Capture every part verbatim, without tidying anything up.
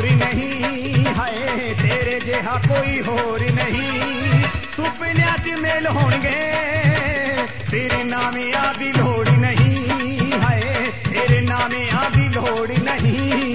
होर नहीं है तेरे जिहा कोई होर नहीं सुपनिया च मेल होणगे तेरे नामे आदि लोड़ नहीं है तेरे नामे आदि लोड़ नहीं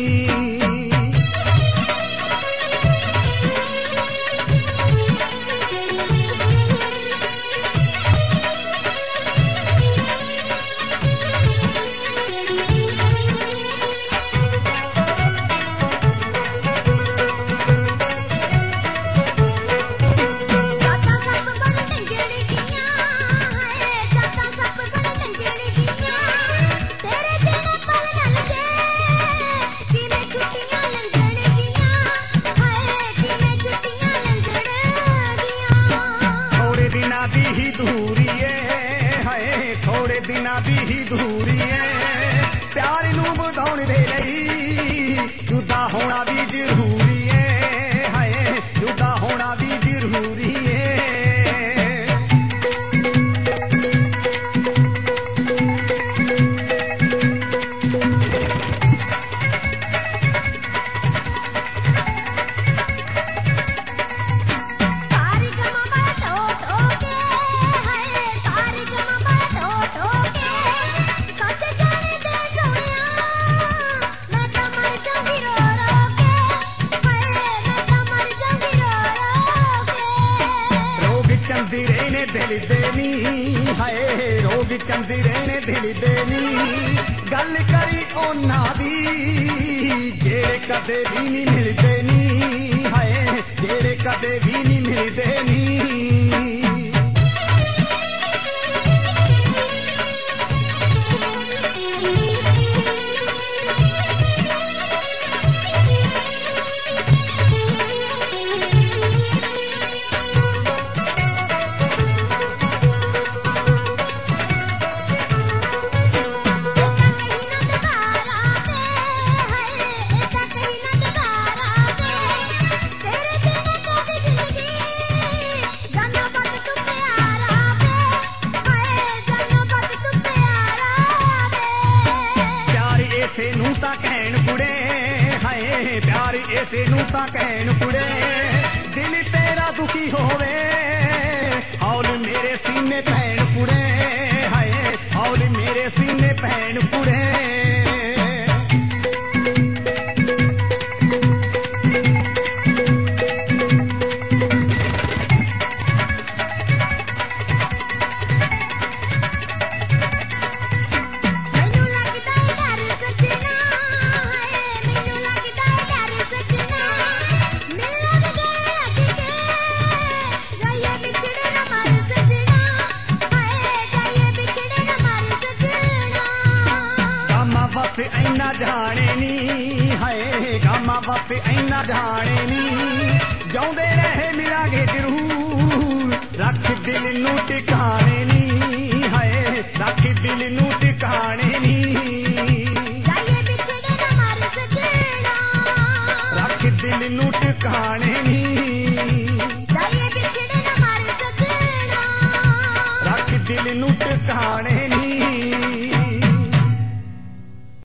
दी ही दूरी है प्यार नू बधाउण दे लई जुदा होना भी जरूरी है हाय जुदा होना भी जरूरी है दिल देनी हाय रोग चंदिरे ने दिल देनी गल करी ओना दी जेड़े कदे भी नहीं मिलदे नी हाय जेड़े कदे भी नहीं मिलदे नी कहन कुड़े हाय प्यार ऐसे नू ता कहन कुड़े दिल तेरा दुखी होवे हौल मेरे सीने पहन कुड़े हाय हौल मेरे सीने पहन कुड़े ऐना जाने नी हाय गामा बस ऐना जाने नी जाऊंदे रहे मिलांगे जरूर रख दिल नू टिकाने नी हाय रख दिल नू टिकाने नी जाइए बिछड़े ना मारे सजना रख दिल नू टिकाने नी जाइए बिछड़े ना मारे सजना रख दिल नू टिकाने